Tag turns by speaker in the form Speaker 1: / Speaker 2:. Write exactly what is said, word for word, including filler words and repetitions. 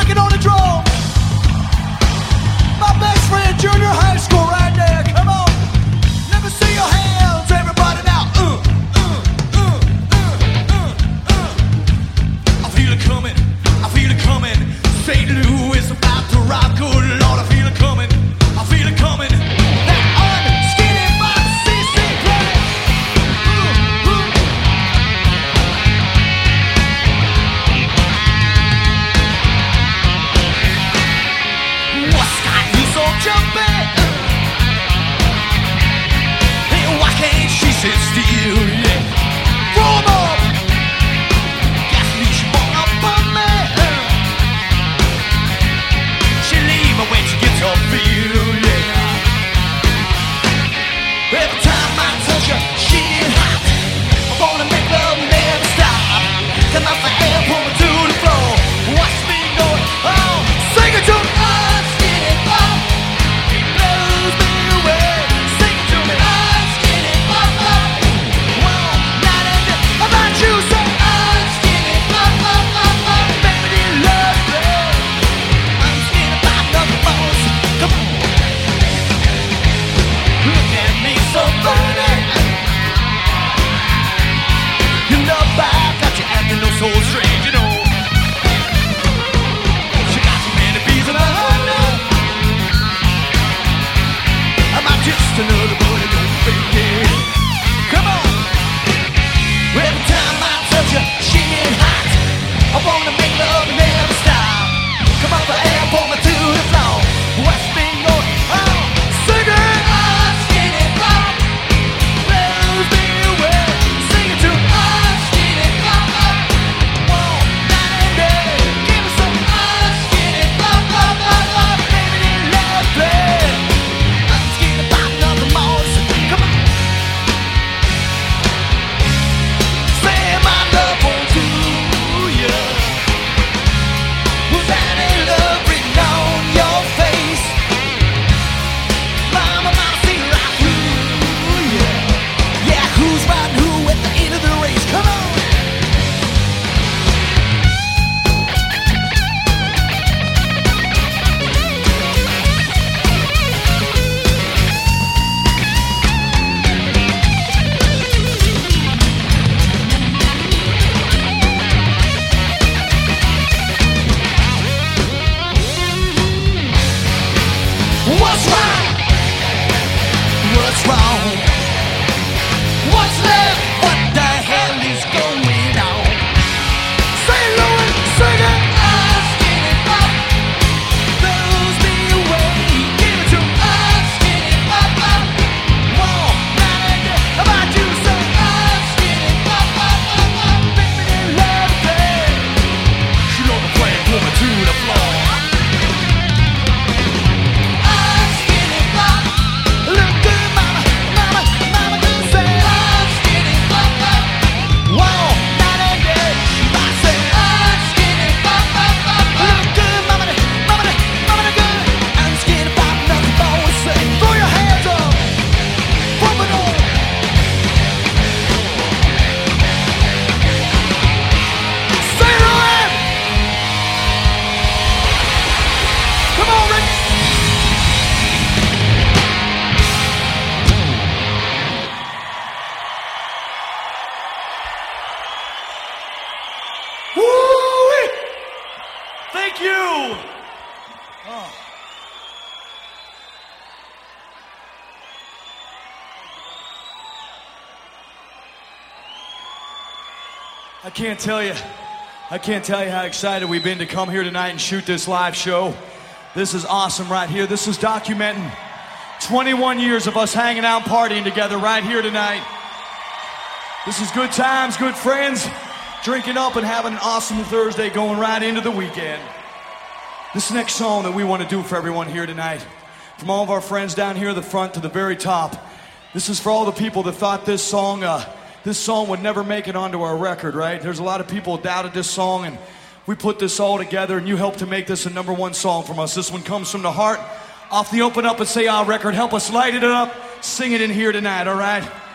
Speaker 1: Rocking on the drum. My best friend, junior high school, right there. Come on. Let me see your hands, everybody now. Uh, uh, uh, uh, uh, uh. I feel it coming. I feel it coming. Saint Louis about to rock. Good Lord, I feel it coming. I feel it coming. That unskinny box C C play. Uh, uh. What's got you so jumpy? Hey, why can't she sit still? Yeah. Throw 'em up. Gas me, she bought up on me. She leave me when she gets her feel, yeah. Every time I touch her, she get hot. I wanna make love never stop. Come out the air, pull me to the floor. Watch me going on. Sing it to me. Unskinny pop blows me away. Sing it to me. Unskinny pop pop. Whoa, night and day. How about you say unskinny pop pop pop pop? Baby, do you love me? Unskinny pop, nothing more. Come on. Look at me so funny. You know, I got you acting no so strange, you know. She got too many bees in her honey. Am I just another boy that don't fake it? Come on. Every time I touch her, she get hot. I wanna make love and never stop. Come on, the air, pull me to the floor. What's been going on? Sing it. Unskinny pop blows me away. Sing it to unskinny pop pop. Whoa, night and day. Give me some unskinny pop pop pop pop. Baby, do you love me? Unskinny pop, nothing more. So come on. Say my love won't do ya. Was that in love written on your face? Mama, mama, see right through ya. Yeah, who's riding who at the end of the race? Come on. What's right? What's wrong? What's left? What the hell is going on? Saint Louis, sing it. Unskinny pop blows me away. Give it to unskinny pop pop. Whoa, night and day. How about you say unskinny pop pop pop pop? Baby, they love me. She love to play, pull me to the floor. Unskinny pop, look good, mama, mama, mama, good say. Unskinny pop pop, whoa, night and day. I say unskinny pop pop pop, look good, mama, mama, mama, good. Unskinny pop, nothing more to say. Throw your hands up, pump it on. Saint Louis, come on, Rick. Woo-wee! Thank you. Oh. I can't tell you, I can't tell you how excited we've been to come here tonight and shoot this live show. This is awesome right here. This is documenting twenty-one years of us hanging out, partying together right here tonight. This is good times, good friends, drinking up and having an awesome Thursday going right into the weekend. This next song that we want to do for everyone here tonight, from all of our friends down here at the front to the very top, this is for all the people that thought this song, uh, this song would never make it onto our record, right? There's a lot of people who doubted this song, and we put this all together, and you helped to make this a number one song from us. This one comes from the heart, off the Open Up and Say Ah record. Help us light it up, sing it in here tonight, all right?